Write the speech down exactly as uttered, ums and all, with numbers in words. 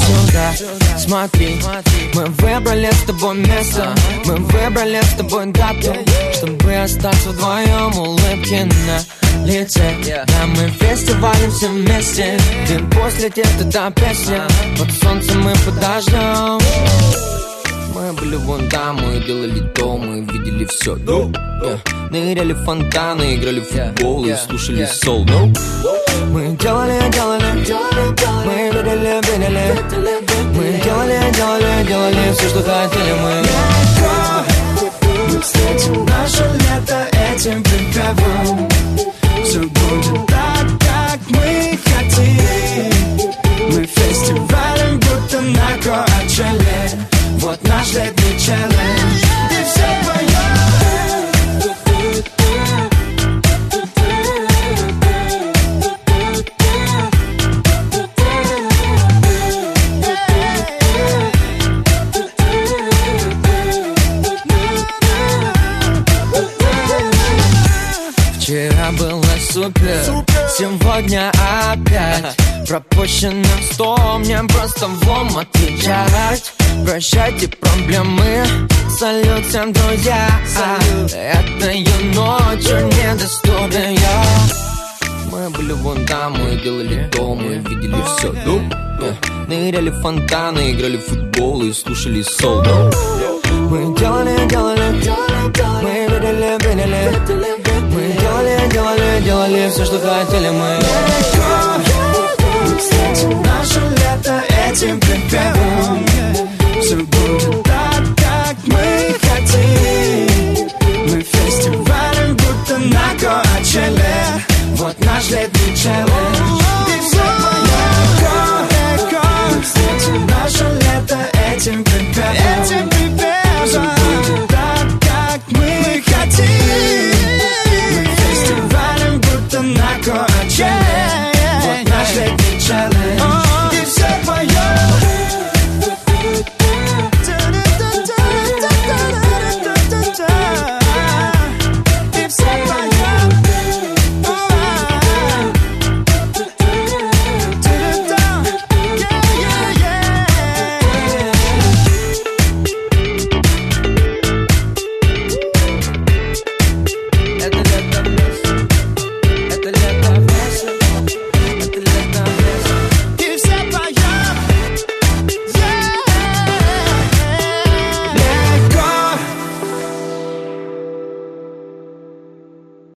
сюда, смотри, мы выбрали с тобой место, мы выбрали с тобой дату, чтобы остаться вдвоем, улыбки на лице. Да, мы фестивалем все вместе, дым после теста до песня, под солнцем мы подождем. Мы были вон там, мы делали то, мы видели все. No, yeah. Ныряли в фонтаны, играли в футбол и слушали сол. No. Мы делали, делали, мы видели, видели. Мы делали, делали, делали все, что хотели мы. Мы встретим наше лето этим припевом. Все будет так, как мы хотим. Мы фестивалем, будто на Коачелле. Вот наш летний челлендж, и все вчера было супер, сегодня опять пропущено сто, мне просто влом отвечать. Прощайте проблемы, салют всем, друзья. Салют. Этой ночью недоступен я. Мы были вон там, мы делали то, мы видели все. Yeah. Ныряли в фонтаны, играли в футбол и слушали сол. Мы делали, делали, мы видели, видели. Мы делали, делали, делали все, что хотели мы.